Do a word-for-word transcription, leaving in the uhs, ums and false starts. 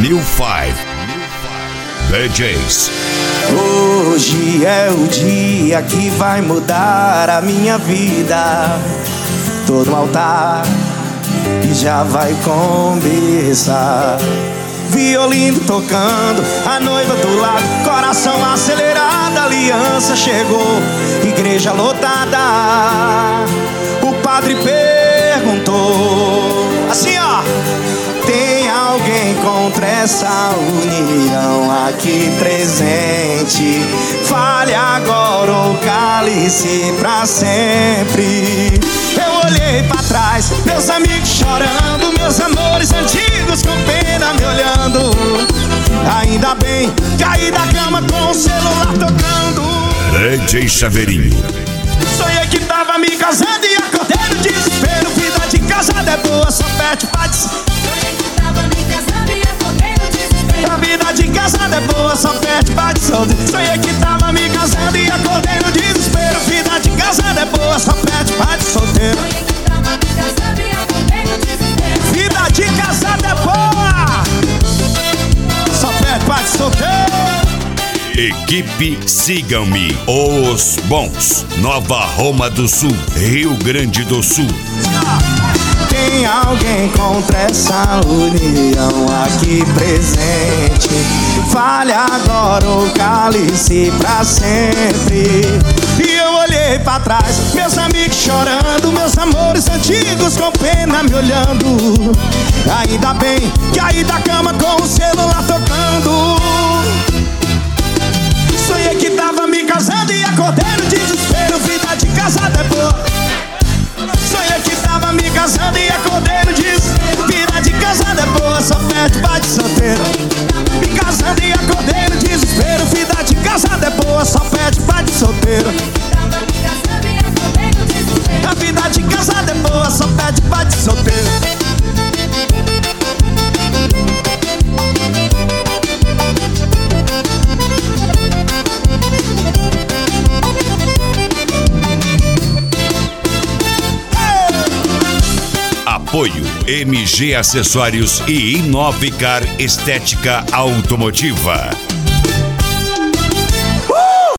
New Five D Js. Hoje é o dia que vai mudar a minha vida. Tô no altar e já vai começar. Violino tocando, a noiva do lado, coração acelerado, aliança chegou, igreja lotada. O padre perguntou assim, ó: tem alguém contra essa união aqui presente? Fale agora ou cale-se pra sempre. Eu olhei pra trás, meus amigos chorando, meus amores antigos com pena me olhando. Ainda bem, caí da cama com o celular tocando. D J Chaveirinho. Sonhei que tava me casando e acordei no desespero. Vida de casada é boa, só pede paz. Sonhei que tava me casando e acordei no desespero. A vida de casada é boa, só pede paz de solteiro. Sonhei que tava me casando e acordei no desespero. Vida de casada é boa, só pede paz de solteiro. Sonhei que tava me casando e acordei no desespero. Vida de casada é boa, só pede paz de solteiro. Equipe Sigam-me, Os Bons, Nova Roma do Sul, Rio Grande do Sul. Tem alguém contra essa união aqui presente? Fale agora ou cale-se pra sempre. E eu olhei pra trás, meus amigos chorando, meus amores antigos com pena me olhando. Ainda bem que aí da cama com o celular tocando. Sonhei que tava me casando e acordei no desespero. Vida de casada é boa. Sonhei que tava me casando e acordei no desespero. Vida de casada é boa, só pede paz de solteiro. Me casando e acordei no desespero. Vida de casada é boa, só pede paz de solteiro. Tava me casando e acordei no desespero. A vida de casada é boa, só pede paz de solteiro. Apoio M G Acessórios e Inovicar Estética Automotiva.